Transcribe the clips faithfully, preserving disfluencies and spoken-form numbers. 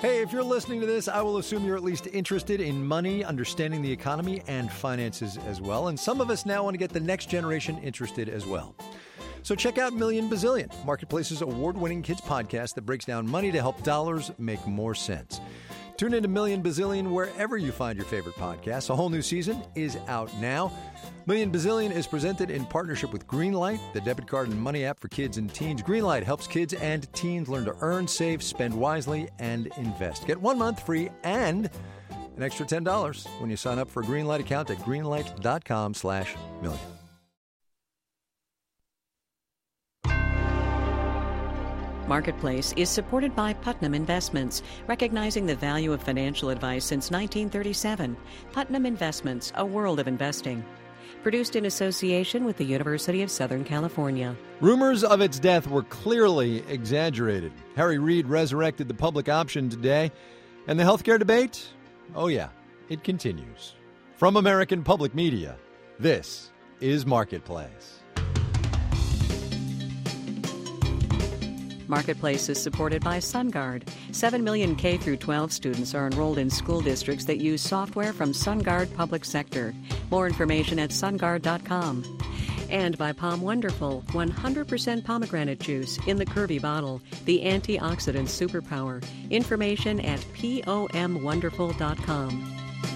Hey, if you're listening to this, I will assume you're at least interested in money, understanding the economy, and finances as well. And some of us now want to get the next generation interested as well. So check out Million Bazillion, Marketplace's award-winning kids podcast that breaks down money to help dollars make more sense. Tune into Million Bazillion wherever you find your favorite podcasts. A whole new season is out now. Million Bazillion is presented in partnership with Greenlight, the debit card and money app for kids and teens. Greenlight helps kids and teens learn to earn, save, spend wisely, and invest. Get one month free and an extra ten dollars when you sign up for a Greenlight account at greenlight.com slash million. Marketplace is supported by Putnam Investments, recognizing the value of financial advice since nineteen thirty-seven. Putnam Investments, a world of investing. Produced in association with the University of Southern California. Rumors of its death were clearly exaggerated. Harry Reid resurrected the public option today. And the healthcare debate? Oh yeah, it continues. From American Public Media, this is Marketplace. Marketplace is supported by SunGard. Seven million K through twelve students are enrolled in school districts that use software from SunGard Public Sector. More information at sungard dot com. And by Palm Wonderful, one hundred percent pomegranate juice in the curvy bottle, the antioxidant superpower. Information at pom wonderful dot com.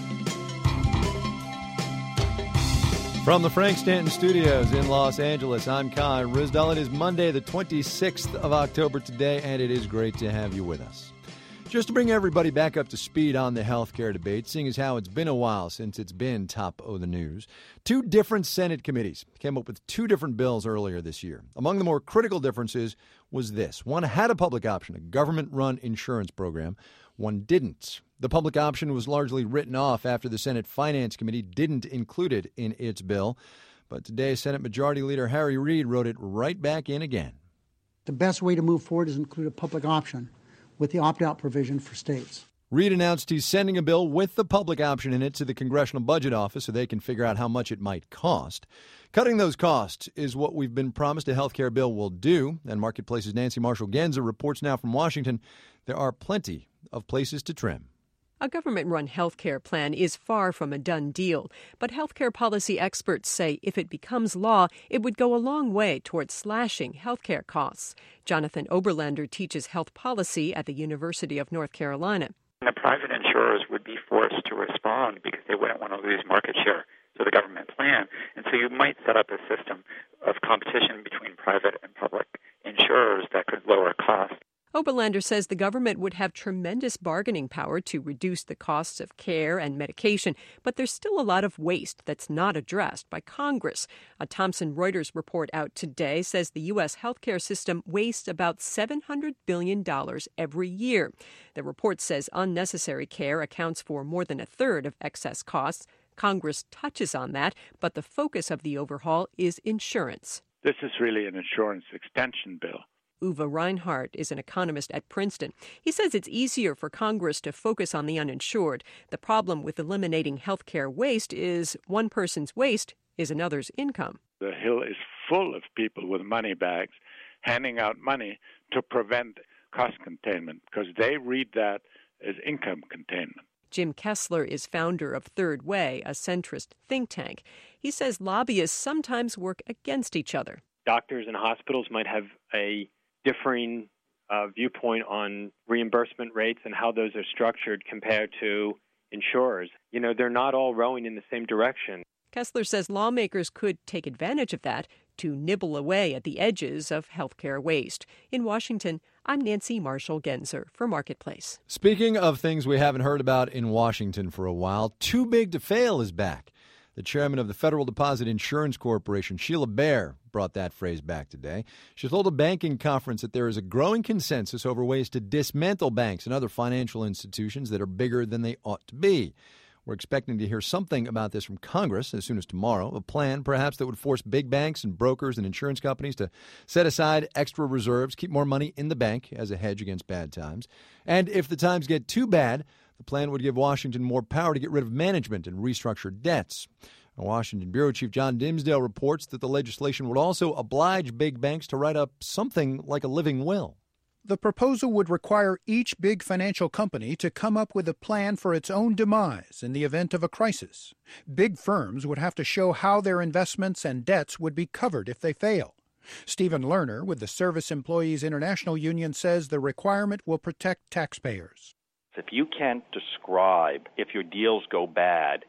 From the Frank Stanton Studios in Los Angeles, I'm Kai Ryssdal. It is Monday, the twenty-sixth of October today, and it is great to have you with us. Just to bring everybody back up to speed on the healthcare debate, seeing as how it's been a while since it's been top of the news, two different Senate committees came up with two different bills earlier this year. Among the more critical differences was this. One had a public option, a government-run insurance program. One didn't. The public option was largely written off after the Senate Finance Committee didn't include it in its bill. But today, Senate Majority Leader Harry Reid wrote it right back in again. The best way to move forward is include a public option with the opt-out provision for states. Reid announced he's sending a bill with the public option in it to the Congressional Budget Office so they can figure out how much it might cost. Cutting those costs is what we've been promised a health care bill will do. And Marketplace's Nancy Marshall-Genzer reports now from Washington there are plenty of places to trim. A government-run health care plan is far from a done deal, but health care policy experts say if it becomes law, it would go a long way towards slashing health care costs. Jonathan Oberlander teaches health policy at the University of North Carolina. The private insurers would be forced to respond because they wouldn't want to lose market share to the government plan. And so you might set up a system of competition between private and public insurers that could lower costs. Oberlander says the government would have tremendous bargaining power to reduce the costs of care and medication, but there's still a lot of waste that's not addressed by Congress. A Thomson Reuters report out today says the U S healthcare system wastes about seven hundred billion dollars every year. The report says unnecessary care accounts for more than a third of excess costs. Congress touches on that, but the focus of the overhaul is insurance. This is really an insurance extension bill. Uwe Reinhardt is an economist at Princeton. He says it's easier for Congress to focus on the uninsured. The problem with eliminating health care waste is one person's waste is another's income. The Hill is full of people with money bags handing out money to prevent cost containment because they read that as income containment. Jim Kessler is founder of Third Way, a centrist think tank. He says lobbyists sometimes work against each other. Doctors and hospitals might have a differing uh, viewpoint on reimbursement rates and how those are structured compared to insurers. You know, they're not all rowing in the same direction. Kessler says lawmakers could take advantage of that to nibble away at the edges of healthcare waste. In Washington, I'm Nancy Marshall-Genzer for Marketplace. Speaking of things we haven't heard about in Washington for a while, Too Big to Fail is back. The chairman of the Federal Deposit Insurance Corporation, Sheila Bair, brought that phrase back today. She told a banking conference that there is a growing consensus over ways to dismantle banks and other financial institutions that are bigger than they ought to be. We're expecting to hear something about this from Congress as soon as tomorrow, a plan perhaps that would force big banks and brokers and insurance companies to set aside extra reserves, keep more money in the bank as a hedge against bad times. And if the times get too bad, the plan would give Washington more power to get rid of management and restructure debts. Washington Bureau Chief John Dimsdale reports that the legislation would also oblige big banks to write up something like a living will. The proposal would require each big financial company to come up with a plan for its own demise in the event of a crisis. Big firms would have to show how their investments and debts would be covered if they fail. Stephen Lerner with the Service Employees International Union says the requirement will protect taxpayers. If you can't describe, if your deals go bad,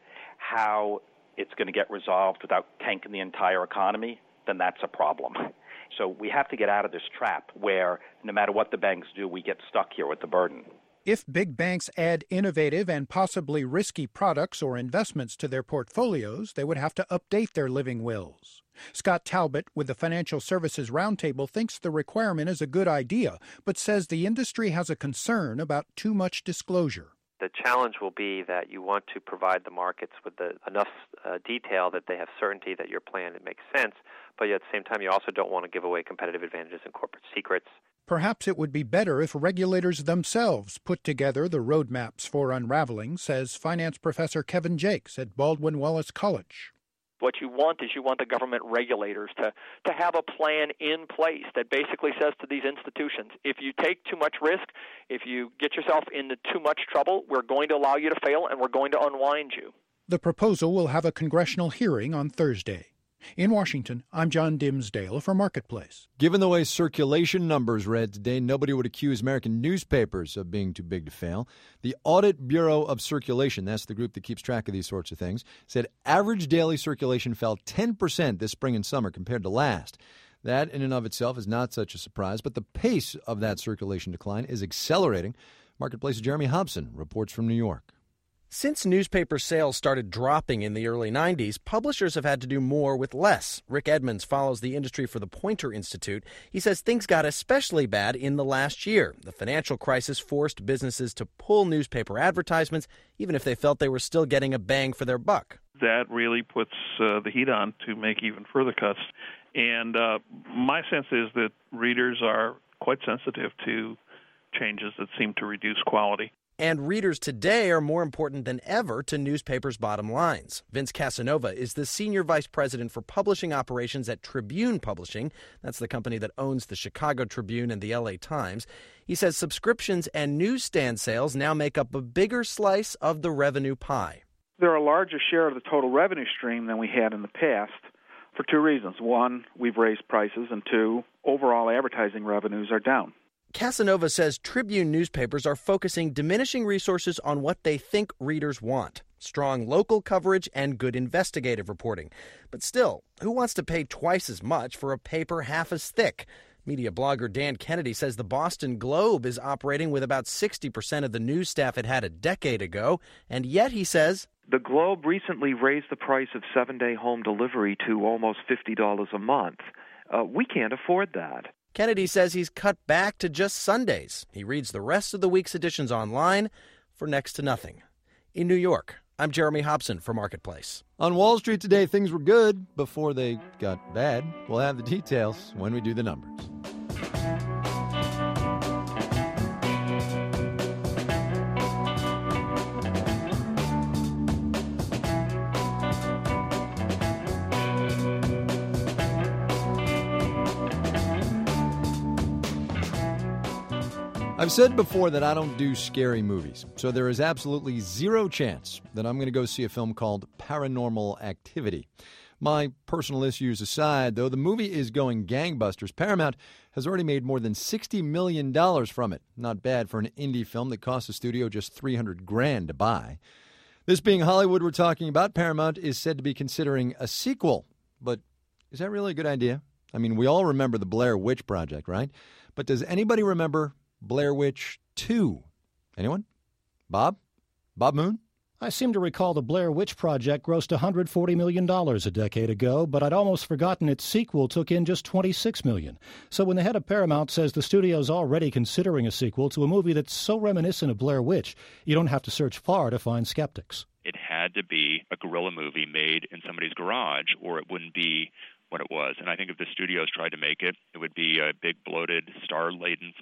how it's going to get resolved without tanking the entire economy, then that's a problem. So we have to get out of this trap where no matter what the banks do, we get stuck here with the burden. If big banks add innovative and possibly risky products or investments to their portfolios, they would have to update their living wills. Scott Talbot with the Financial Services Roundtable thinks the requirement is a good idea, but says the industry has a concern about too much disclosure. The challenge will be that you want to provide the markets with the, enough uh, detail that they have certainty that your plan it makes sense, but yet at the same time you also don't want to give away competitive advantages and corporate secrets. Perhaps it would be better if regulators themselves put together the roadmaps for unraveling, says finance professor Kevin Jakes at Baldwin Wallace College. What you want is you want the government regulators to, to have a plan in place that basically says to these institutions, if you take too much risk, if you get yourself into too much trouble, we're going to allow you to fail and we're going to unwind you. The proposal will have a congressional hearing on Thursday. In Washington, I'm John Dimsdale for Marketplace. Given the way circulation numbers read today, nobody would accuse American newspapers of being too big to fail. The Audit Bureau of Circulation, that's the group that keeps track of these sorts of things, said average daily circulation fell ten percent this spring and summer compared to last. That in and of itself is not such a surprise, but the pace of that circulation decline is accelerating. Marketplace's Jeremy Hobson reports from New York. Since newspaper sales started dropping in the early nineties, publishers have had to do more with less. Rick Edmonds follows the industry for the Poynter Institute. He says things got especially bad in the last year. The financial crisis forced businesses to pull newspaper advertisements, even if they felt they were still getting a bang for their buck. That really puts uh, the heat on to make even further cuts. And uh, my sense is that readers are quite sensitive to changes that seem to reduce quality. And readers today are more important than ever to newspapers' bottom lines. Vince Casanova is the senior vice president for publishing operations at Tribune Publishing. That's the company that owns the Chicago Tribune and the L A Times. He says subscriptions and newsstand sales now make up a bigger slice of the revenue pie. They're a larger share of the total revenue stream than we had in the past for two reasons. One, we've raised prices, and two, overall advertising revenues are down. Casanova says Tribune newspapers are focusing diminishing resources on what they think readers want: strong local coverage and good investigative reporting. But still, who wants to pay twice as much for a paper half as thick? Media blogger Dan Kennedy says the Boston Globe is operating with about sixty percent of the news staff it had a decade ago, and yet, he says, the Globe recently raised the price of seven-day home delivery to almost fifty dollars a month. Uh, we can't afford that. Kennedy says he's cut back to just Sundays. He reads the rest of the week's editions online for next to nothing. In New York, I'm Jeremy Hobson for Marketplace. On Wall Street today, things were good before they got bad. We'll have the details when we do the numbers. I've said before that I don't do scary movies, so there is absolutely zero chance that I'm going to go see a film called Paranormal Activity. My personal issues aside, though, the movie is going gangbusters. Paramount has already made more than sixty million dollars from it. Not bad for an indie film that cost the studio just three hundred grand to buy. This being Hollywood we're talking about, Paramount is said to be considering a sequel. But is that really a good idea? I mean, we all remember the Blair Witch Project, right? But does anybody remember Blair Witch two? Anyone? Bob? Bob Moon? I seem to recall the Blair Witch Project grossed one hundred forty million dollars a decade ago, but I'd almost forgotten its sequel took in just twenty-six million dollars. So when the head of Paramount says the studio's already considering a sequel to a movie that's so reminiscent of Blair Witch, you don't have to search far to find skeptics. It had to be a guerrilla movie made in somebody's garage, or it wouldn't be what it was. And I think if the studios tried to make it, it would be a big, bloated, star-laden flop.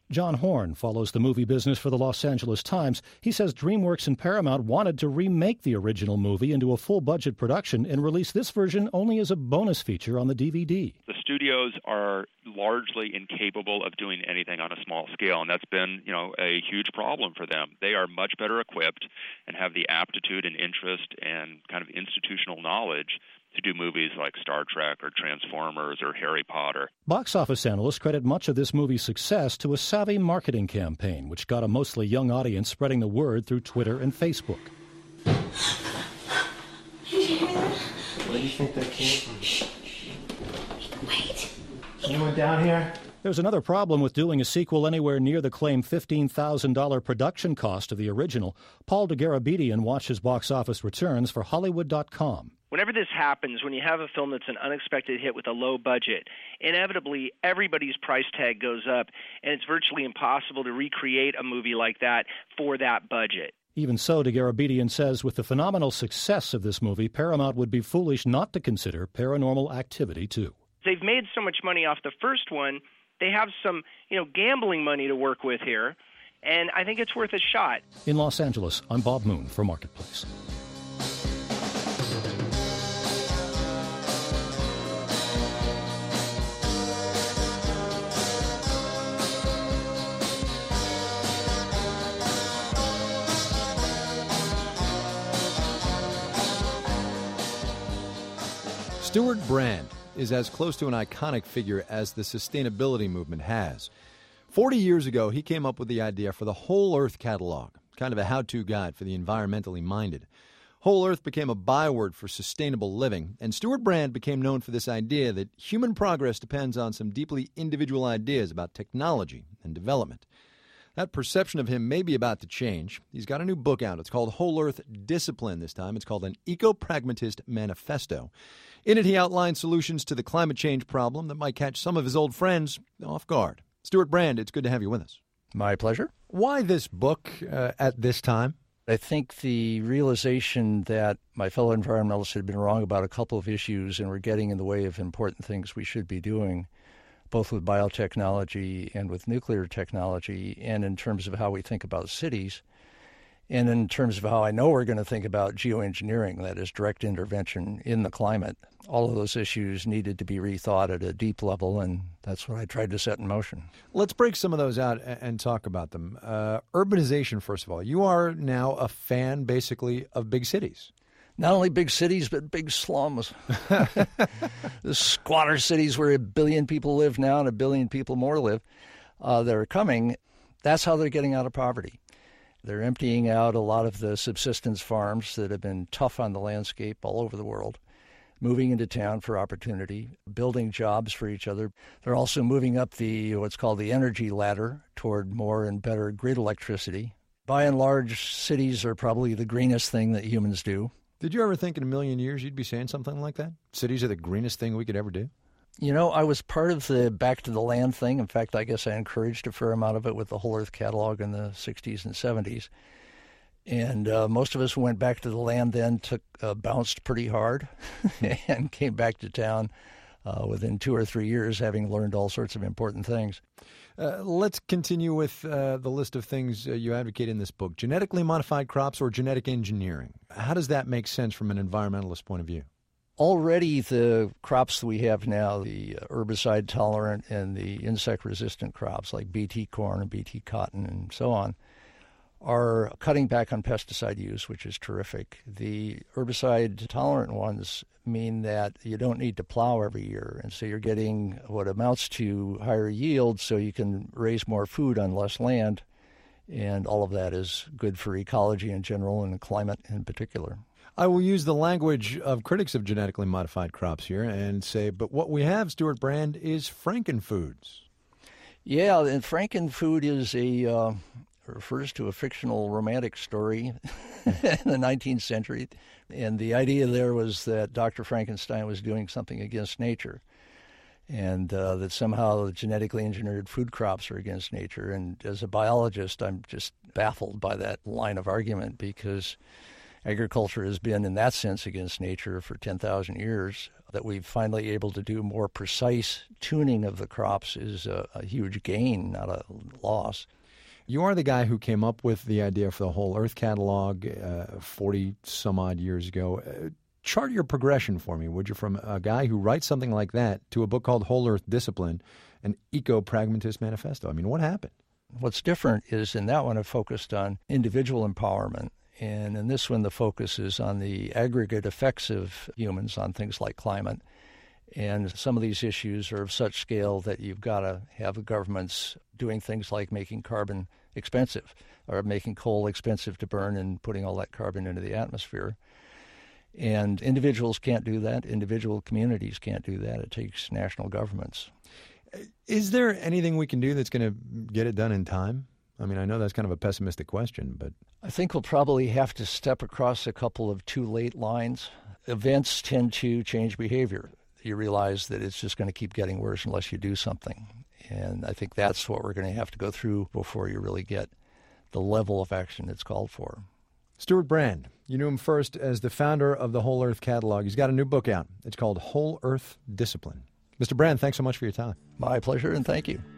John Horn follows the movie business for the Los Angeles Times. He says DreamWorks and Paramount wanted to remake the original movie into a full-budget production and release this version only as a bonus feature on the D V D. The studios are largely incapable of doing anything on a small scale, and that's been, you know, a huge problem for them. They are much better equipped and have the aptitude and interest and kind of institutional knowledge to do movies like Star Trek or Transformers or Harry Potter. Box office analysts credit much of this movie's success to a savvy marketing campaign, which got a mostly young audience spreading the word through Twitter and Facebook. Did you hear that? Where do you think that came from? Wait. Anyone down here? There's another problem with doing a sequel anywhere near the claimed fifteen thousand dollars production cost of the original. Paul DeGarabedian watches box office returns for Hollywood dot com. Whenever this happens, when you have a film that's an unexpected hit with a low budget, inevitably everybody's price tag goes up, and it's virtually impossible to recreate a movie like that for that budget. Even so, DeGarabedian says with the phenomenal success of this movie, Paramount would be foolish not to consider Paranormal Activity two. They've made so much money off the first one, they have some, you know, gambling money to work with here, and I think it's worth a shot. In Los Angeles, I'm Bob Moon for Marketplace. Stewart Brand is as close to an iconic figure as the sustainability movement has. Forty years ago, he came up with the idea for the Whole Earth catalog, kind of a how-to guide for the environmentally minded. Whole Earth became a byword for sustainable living, and Stewart Brand became known for this idea that human progress depends on some deeply individual ideas about technology and development. That perception of him may be about to change. He's got a new book out. It's called Whole Earth Discipline this time. It's called An Eco-Pragmatist Manifesto. In it, he outlines solutions to the climate change problem that might catch some of his old friends off guard. Stewart Brand, it's good to have you with us. My pleasure. Why this book uh, at this time? I think the realization that my fellow environmentalists had been wrong about a couple of issues and were getting in the way of important things we should be doing, both with biotechnology and with nuclear technology, and in terms of how we think about cities, and in terms of how I know we're going to think about geoengineering, that is direct intervention in the climate. All of those issues needed to be rethought at a deep level, and that's what I tried to set in motion. Let's break some of those out and talk about them. Uh, urbanization, first of all. You are now a fan, basically, of big cities. Not only big cities, but big slums. The squatter cities where a billion people live now and a billion people more live uh, that are coming, that's how they're getting out of poverty. They're emptying out a lot of the subsistence farms that have been tough on the landscape all over the world, moving into town for opportunity, building jobs for each other. They're also moving up the what's called the energy ladder toward more and better grid electricity. By and large, cities are probably the greenest thing that humans do. Did you ever think in a million years you'd be saying something like that? Cities are the greenest thing we could ever do? You know, I was part of the Back to the Land thing. In fact, I guess I encouraged a fair amount of it with the Whole Earth catalog in the sixties and seventies. And uh, most of us who went back to the land then, took uh, bounced pretty hard and came back to town uh, within two or three years, having learned all sorts of important things. Uh, let's continue with uh, the list of things uh, you advocate in this book. Genetically modified crops or genetic engineering. How does that make sense from an environmentalist point of view? Already the crops that we have now, the herbicide-tolerant and the insect-resistant crops like B T corn and B T cotton and so on, are cutting back on pesticide use, which is terrific. The herbicide-tolerant ones mean that you don't need to plow every year, and so you're getting what amounts to higher yield so you can raise more food on less land, and all of that is good for ecology in general and climate in particular. I will use the language of critics of genetically modified crops here and say, but what we have, Stewart Brand, is Frankenfoods. Yeah, and Frankenfood is a uh, refers to a fictional romantic story in the nineteenth century. And the idea there was that Doctor Frankenstein was doing something against nature, and uh, that somehow the genetically engineered food crops are against nature. And as a biologist, I'm just baffled by that line of argument, because agriculture has been, in that sense, against nature for ten thousand years. that we've finally able to do more precise tuning of the crops is a, a huge gain, not a loss. You are the guy who came up with the idea for the Whole Earth catalog uh, forty some odd years ago. Uh, chart your progression for me, would you, from a guy who writes something like that to a book called Whole Earth Discipline, an eco-pragmatist manifesto. I mean, what happened? What's different is in that one I focused on individual empowerment, and in this one the focus is on the aggregate effects of humans on things like climate. And some of these issues are of such scale that you've got to have the governments doing things like making carbon expensive or making coal expensive to burn and putting all that carbon into the atmosphere. And individuals can't do that. Individual communities can't do that. It takes national governments. Is there anything we can do that's going to get it done in time? I mean, I know that's kind of a pessimistic question, but... I think we'll probably have to step across a couple of too late lines. Events tend to change behavior. You realize that it's just going to keep getting worse unless you do something. And I think that's what we're going to have to go through before you really get the level of action that's called for. Stuart Brand, you knew him first as the founder of the Whole Earth catalog. He's got a new book out. It's called Whole Earth Discipline. Mister Brand, thanks so much for your time. My pleasure, and thank you.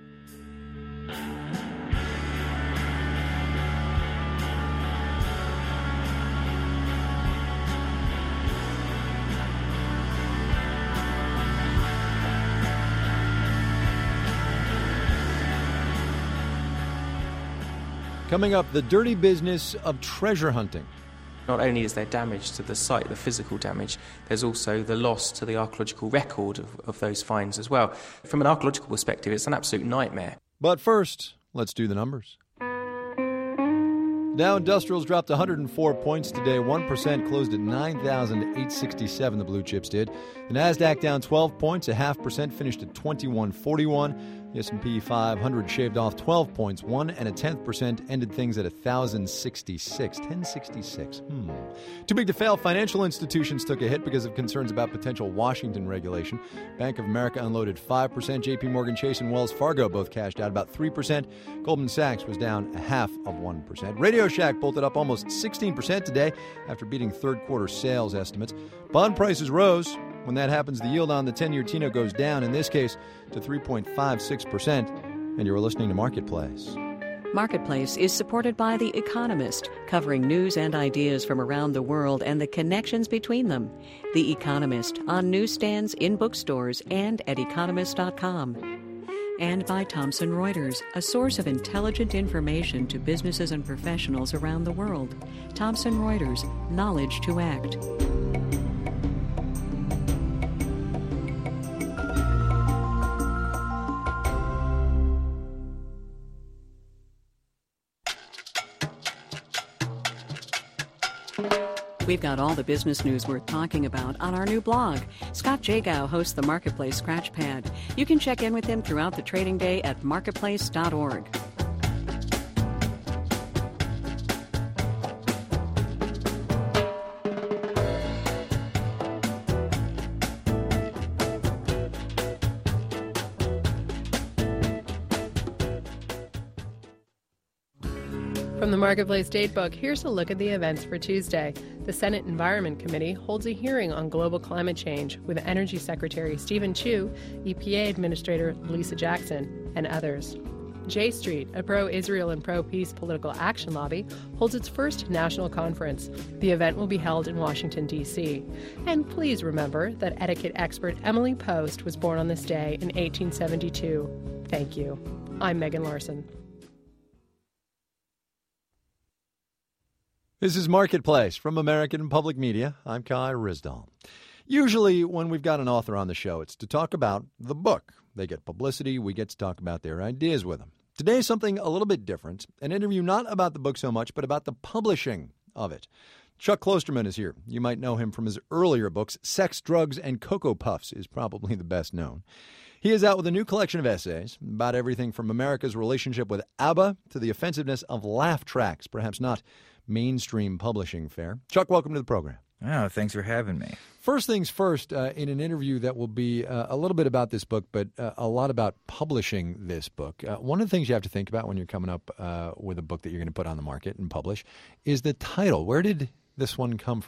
Coming up, the dirty business of treasure hunting. Not only is there damage to the site, the physical damage, there's also the loss to the archaeological record of, of those finds as well. From an archaeological perspective, it's an absolute nightmare. But first, let's do the numbers. Dow Industrials dropped one hundred four points today. one percent closed at nine thousand eight hundred sixty-seven, the blue chips did. The NASDAQ down twelve points, a half percent, finished at twenty-one forty-one. The S and P five hundred shaved off twelve points, one and a tenth percent, ended things at one thousand sixty-six, ten sixty-six. Hmm. Too big to fail. Financial institutions took a hit because of concerns about potential Washington regulation. Bank of America unloaded five percent. J P Morgan Chase and Wells Fargo both cashed out about three percent. Goldman Sachs was down a half of one percent. Radio Shack bolted up almost sixteen percent today after beating third quarter sales estimates. Bond prices rose. When that happens, the yield on the ten-year T note goes down, in this case, to three point five six percent. And you're listening to Marketplace. Marketplace is supported by The Economist, covering news and ideas from around the world and the connections between them. The Economist, on newsstands, in bookstores, and at economist dot com. And by Thomson Reuters, a source of intelligent information to businesses and professionals around the world. Thomson Reuters, knowledge to act. We've got all the business news worth talking about on our new blog. Scott Jagow hosts the Marketplace Scratchpad. You can check in with him throughout the trading day at marketplace dot org. From the Marketplace Datebook, here's a look at the events for Tuesday. The Senate Environment Committee holds a hearing on global climate change with Energy Secretary Stephen Chu, E P A Administrator Lisa Jackson, and others. J Street, a pro-Israel and pro-peace political action lobby, holds its first national conference. The event will be held in Washington, D C And please remember that etiquette expert Emily Post was born on this day in eighteen seventy-two. Thank you. I'm Megan Larson. This is Marketplace from American Public Media. I'm Kai Ryssdal. Usually when we've got an author on the show, it's to talk about the book. They get publicity. We get to talk about their ideas with them. Today, something a little bit different. An interview not about the book so much, but about the publishing of it. Chuck Klosterman is here. You might know him from his earlier books. Sex, Drugs, and Cocoa Puffs is probably the best known. He is out with a new collection of essays about everything from America's relationship with ABBA to the offensiveness of laugh tracks, perhaps not mainstream publishing fare. Chuck, welcome to the program. Oh, thanks for having me. First things first, uh, in an interview that will be uh, a little bit about this book, but uh, a lot about publishing this book. Uh, one of the things you have to think about when you're coming up uh, with a book that you're going to put on the market and publish is the title. Where did this one come from?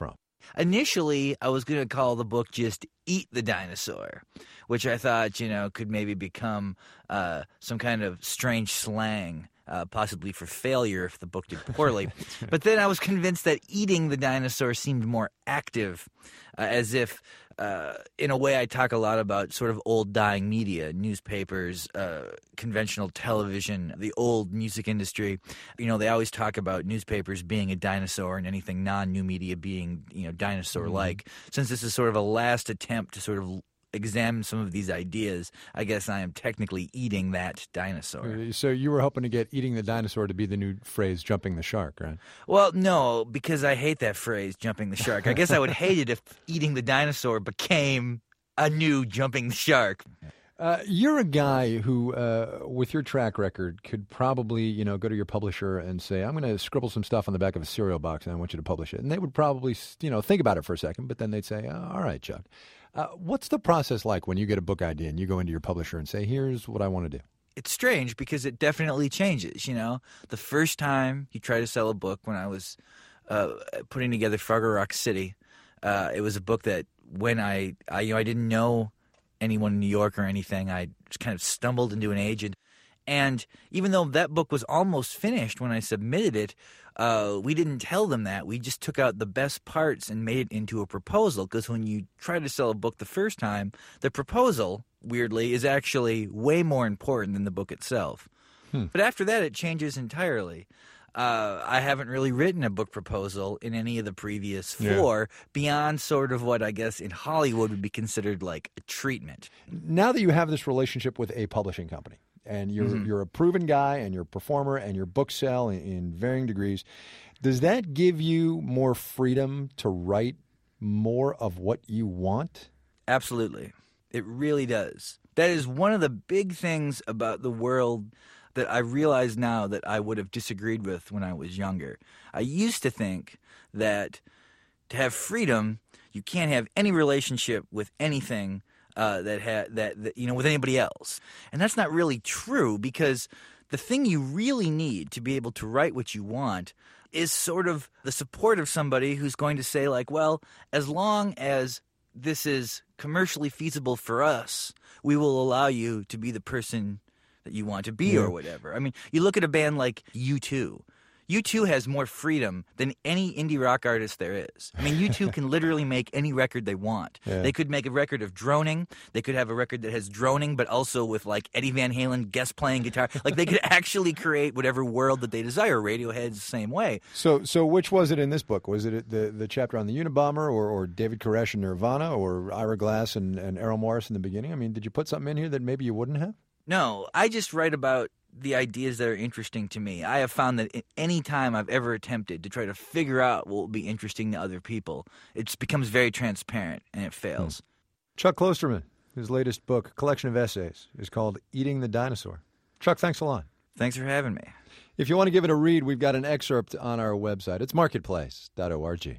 Initially, I was going to call the book just Eat the Dinosaur, which I thought, you know, could maybe become uh, some kind of strange slang, uh, possibly for failure if the book did poorly. Right. But then I was convinced that eating the dinosaur seemed more active, uh, as if, uh, in a way, I talk a lot about sort of old dying media, newspapers, uh, conventional television, the old music industry. You know, they always talk about newspapers being a dinosaur and anything non-new media being, you know, dinosaur-like. Mm-hmm. Since this is sort of a last attempt to sort of examine some of these ideas, I guess I am technically eating that dinosaur. So you were hoping to get eating the dinosaur to be the new phrase, jumping the shark, right? Well, no, because I hate that phrase, jumping the shark. I guess I would hate it if eating the dinosaur became a new jumping the shark. Uh, you're a guy who, uh, with your track record, could probably, you know, go to your publisher and say, I'm going to scribble some stuff on the back of a cereal box and I want you to publish it. And they would probably, you know, think about it for a second, but then they'd say, oh, all right, Chuck. Uh, what's the process like when you get a book idea and you go into your publisher and say, here's what I want to do? It's strange because it definitely changes, you know. The first time you try to sell a book, when I was uh, putting together Fargo Rock City, uh, it was a book that when I, I, you know, I didn't know anyone in New York or anything. I just kind of stumbled into an agent. And even though that book was almost finished when I submitted it, uh, we didn't tell them that. We just took out the best parts and made it into a proposal. Because when you try to sell a book the first time, the proposal, weirdly, is actually way more important than the book itself. Hmm. But after that, it changes entirely. Uh, I haven't really written a book proposal in any of the previous four yeah. beyond sort of what I guess in Hollywood would be considered like a treatment. Now that you have this relationship with a publishing company, and you're mm-hmm. you're a proven guy, and you're a performer, and your books sell in, in varying degrees, does that give you more freedom to write more of what you want? Absolutely. It really does. That is one of the big things about the world that I realize now that I would have disagreed with when I was younger. I used to think that to have freedom, you can't have any relationship with anything Uh, that had that, that you know with anybody else, and that's not really true, because the thing you really need to be able to write what you want is sort of the support of somebody who's going to say, like, well, as long as this is commercially feasible for us, we will allow you to be the person that you want to be, yeah. or whatever. I mean, you look at a band like U two. U two has more freedom than any indie rock artist there is. I mean, U two can literally make any record they want. Yeah. They could make a record of droning. They could have a record that has droning, but also with, like, Eddie Van Halen guest playing guitar. Like, they could actually create whatever world that they desire. Radiohead's the same way. So so which was it in this book? Was it the the chapter on the Unabomber, or, or David Koresh and Nirvana, or Ira Glass and, and Errol Morris in the beginning? I mean, did you put something in here that maybe you wouldn't have? No, I just write about the ideas that are interesting to me. I have found that any time I've ever attempted to try to figure out what will be interesting to other people, it becomes very transparent, and it fails. Hmm. Chuck Klosterman, his latest book, a collection of essays, is called Eating the Dinosaur. Chuck, thanks a lot. Thanks for having me. If you want to give it a read, we've got an excerpt on our website. It's marketplace dot org.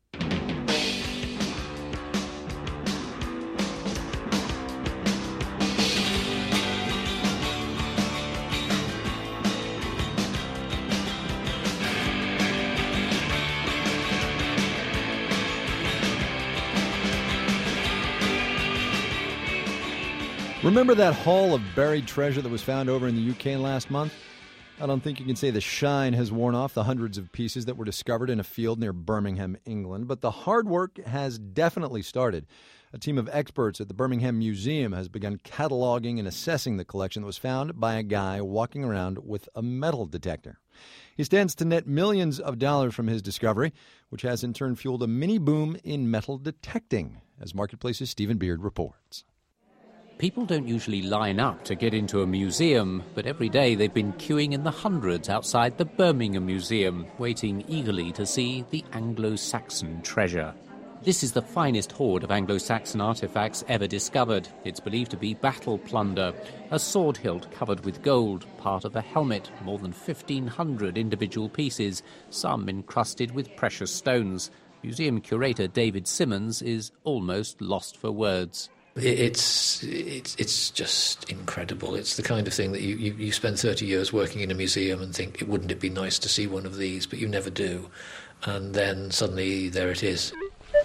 Remember that haul of buried treasure that was found over in the U K last month? I don't think you can say the shine has worn off the hundreds of pieces that were discovered in a field near Birmingham, England, but the hard work has definitely started. A team of experts at the Birmingham Museum has begun cataloging and assessing the collection that was found by a guy walking around with a metal detector. He stands to net millions of dollars from his discovery, which has in turn fueled a mini boom in metal detecting, as Marketplace's Stephen Beard reports. People don't usually line up to get into a museum, but every day they've been queuing in the hundreds outside the Birmingham Museum, waiting eagerly to see the Anglo-Saxon treasure. This is the finest hoard of Anglo-Saxon artefacts ever discovered. It's believed to be battle plunder, a sword hilt covered with gold, part of a helmet, more than fifteen hundred individual pieces, some encrusted with precious stones. Museum curator David Simmons is almost lost for words. It's it's it's just incredible. It's the kind of thing that you, you, you spend thirty years working in a museum and think, wouldn't it be nice to see one of these, but you never do. And then suddenly there it is.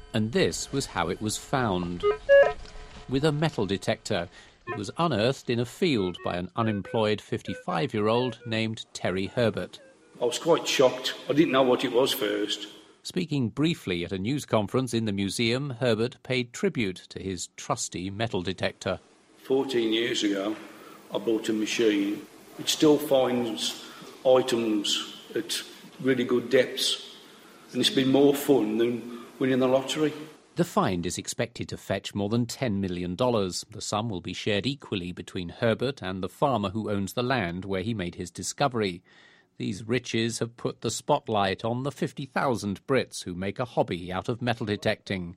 And this was how it was found. With a metal detector. It was unearthed in a field by an unemployed fifty-five-year-old named Terry Herbert. I was quite shocked. I didn't know what it was first. Speaking briefly at a news conference in the museum, Herbert paid tribute to his trusty metal detector. Fourteen years ago, I bought a machine. It still finds items at really good depths, and it's been more fun than winning the lottery. The find is expected to fetch more than ten million dollars. The sum will be shared equally between Herbert and the farmer who owns the land where he made his discovery. These riches have put the spotlight on the fifty thousand Brits who make a hobby out of metal detecting.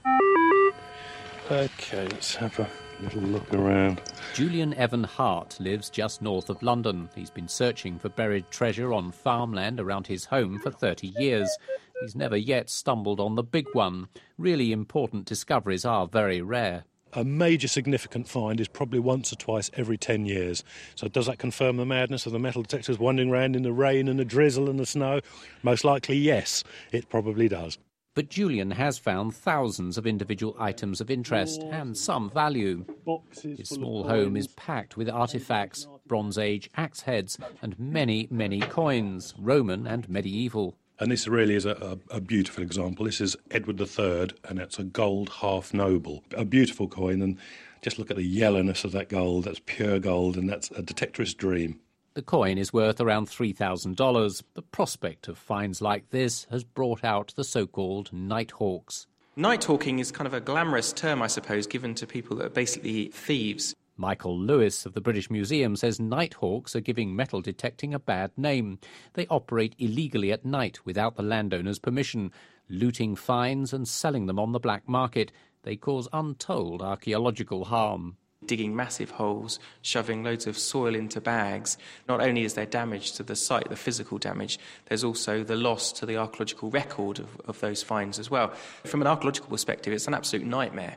OK, let's have a little look around. Julian Evan Hart lives just north of London. He's been searching for buried treasure on farmland around his home for thirty years. He's never yet stumbled on the big one. Really important discoveries are very rare. A major significant find is probably once or twice every ten years. So does that confirm the madness of the metal detectors wandering around in the rain and the drizzle and the snow? Most likely, yes, it probably does. But Julian has found thousands of individual items of interest and some value. His small home is packed with artefacts, Bronze Age axe heads, and many, many coins, Roman and medieval. And this really is a, a, a beautiful example. This is Edward the Third, and it's a gold half noble. A beautiful coin, and just look at the yellowness of that gold. That's pure gold, and that's a detectorist's dream. The coin is worth around three thousand dollars. The prospect of finds like this has brought out the so-called nighthawks. Nighthawking is kind of a glamorous term, I suppose, given to people that are basically thieves. Michael Lewis of the British Museum says nighthawks are giving metal detecting a bad name. They operate illegally at night without the landowner's permission, looting finds and selling them on the black market. They cause untold archaeological harm. Digging massive holes, shoving loads of soil into bags. Not only is there damage to the site, the physical damage, there's also the loss to the archaeological record of, of those finds as well. From an archaeological perspective, it's an absolute nightmare.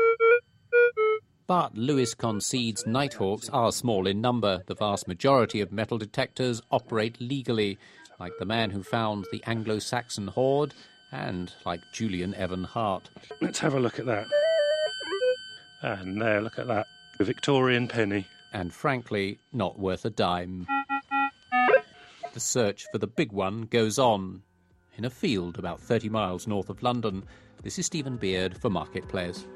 But Lewis concedes nighthawks are small in number. The vast majority of metal detectors operate legally, like the man who found the Anglo-Saxon hoard and like Julian Evan Hart. Let's have a look at that. And there, look at that. A Victorian penny. And frankly, not worth a dime. The search for the big one goes on. In a field about thirty miles north of London, this is Stephen Beard for Marketplace.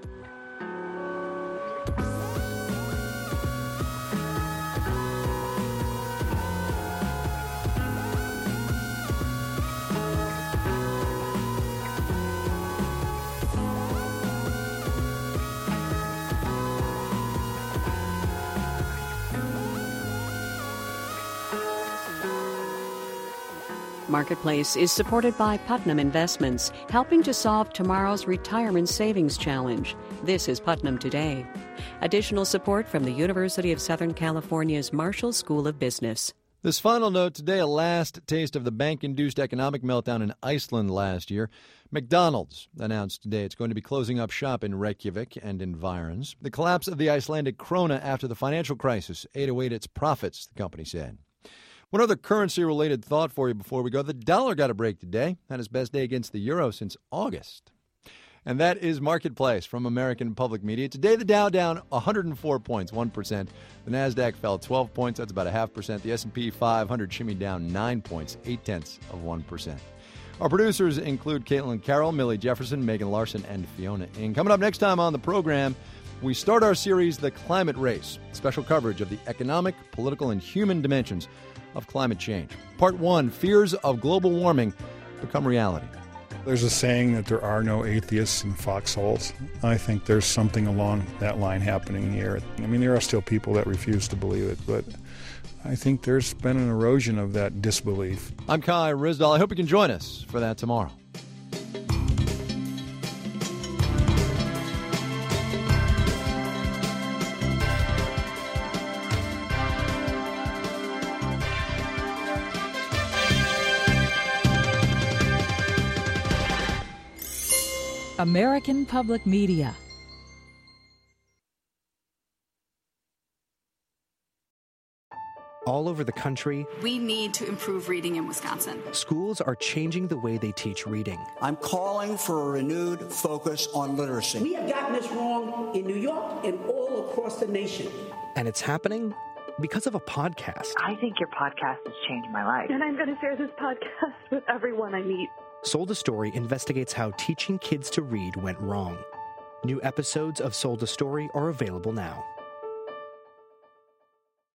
Marketplace is supported by Putnam Investments, helping to solve tomorrow's retirement savings challenge. This is Putnam Today. Additional support from the University of Southern California's Marshall School of Business. This final note today, a last taste of the bank-induced economic meltdown in Iceland last year. McDonald's announced today it's going to be closing up shop in Reykjavik and environs. The collapse of the Icelandic krona after the financial crisis ate away at its profits, the company said. One other currency-related thought for you before we go. The dollar got a break today. Had its best day against the euro since August. And that is Marketplace from American Public Media. Today, the Dow down one hundred four points, one percent. The NASDAQ fell twelve points. That's about a half percent. The S and P five hundred shimmied down nine points, eight-tenths of one percent. Our producers include Caitlin Carroll, Millie Jefferson, Megan Larson, and Fiona Ng. Coming up next time on the program, we start our series, The Climate Race, special coverage of the economic, political, and human dimensions of climate change. Part one, fears of global warming become reality. There's a saying that there are no atheists in foxholes. I think there's something along that line happening here. I mean, there are still people that refuse to believe it, but I think there's been an erosion of that disbelief. I'm Kai Rizdal. I hope you can join us for that tomorrow. American Public Media. all over the country. We need to improve reading in Wisconsin. Schools are changing the way they teach reading. I'm calling for a renewed focus on literacy. We have gotten this wrong in New York and all across the nation. And it's happening because of a podcast. I think your podcast has changed my life. And I'm going to share this podcast with everyone I meet. Sold a Story investigates how teaching kids to read went wrong. New episodes of Sold a Story are available now.